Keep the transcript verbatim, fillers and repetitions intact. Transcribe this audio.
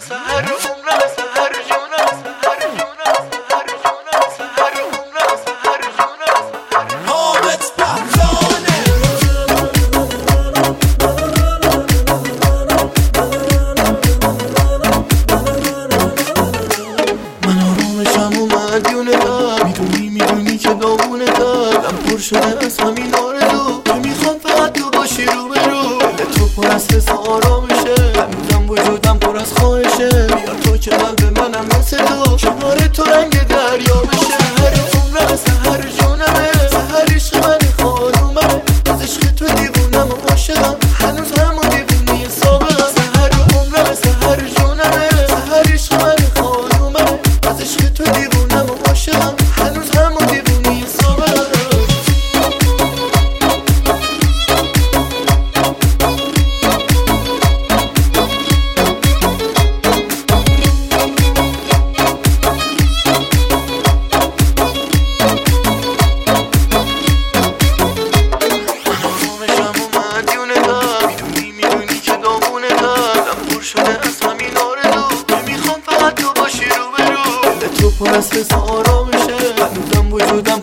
سحر عمرم سحر جونم سحر جونم سحر جونم سحر عمرم سحر جونم سحر حامد بهرانه من آرامشم و مدیونه دار میدونی میدونی که داغونه دارم پر شده از همین آرزو که میخوام فقط تو باشی رو به رو دل تو پر از حس آرامشه هنوزم وجودم پر از خواهشه بیار تو که قلب منم مثل تو کنار تو رنگ دریا بشه سحر عمرم سحر جونمه سحر عشق من خانومه از عشق تو دیوونم و عاشقم هنوز همون دیوونی سابقم سحر عمرم سحر جونمه سحر عشق من خانومه از عشق تو دیوونم و عاشقم هنوز همون دیوونی سابقم پر از حس آرامشه هنوزم وجودم